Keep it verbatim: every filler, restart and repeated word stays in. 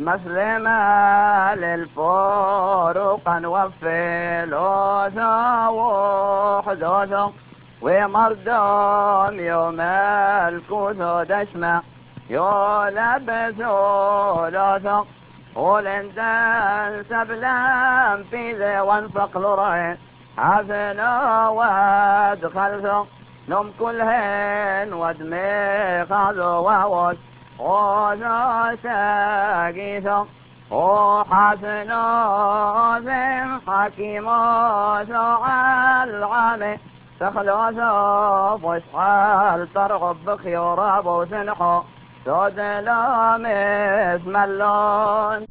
مسلمة للفروق وفلوس وحدوث ومردم يوم الكوث دشمة يلبس لوث ولندن سبلم في ذي وانفق لرين حسن وادخلث نم كلهن ودمي خذوا ووس وذا ساقيث وحسن ذن حكيم العامي تخلوث فشحال ترغب بخيور ابو سنحو سود لام اسم اللون